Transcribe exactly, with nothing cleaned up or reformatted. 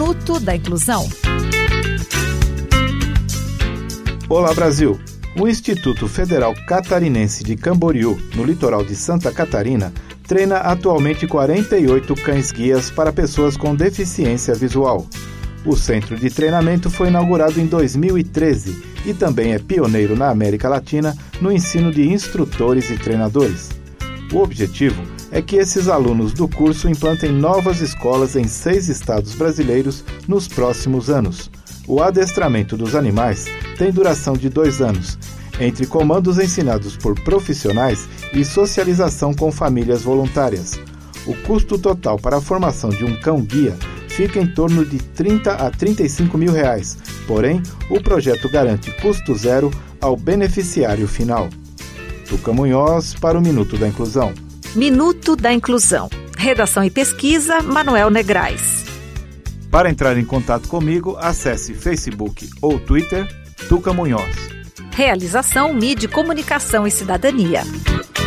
Minuto da Inclusão. Olá, Brasil! O Instituto Federal Catarinense de Camboriú, no litoral de Santa Catarina, treina atualmente quarenta e oito cães-guias para pessoas com deficiência visual. O centro de treinamento foi inaugurado em dois mil e treze e também é pioneiro na América Latina no ensino de instrutores e treinadores. O objetivo é que esses alunos do curso implantem novas escolas em seis estados brasileiros nos próximos anos. O adestramento dos animais tem duração de dois anos, entre comandos ensinados por profissionais e socialização com famílias voluntárias. O custo total para a formação de um cão-guia fica em torno de trinta a trinta e cinco mil reais, porém, o projeto garante custo zero ao beneficiário final. Tuca Munhoz para o Minuto da Inclusão. Minuto da Inclusão. Redação e pesquisa, Manuel Negrais. Para entrar em contato comigo, acesse Facebook ou Twitter, Tuca Munhoz. Realização Mídia, Comunicação e Cidadania.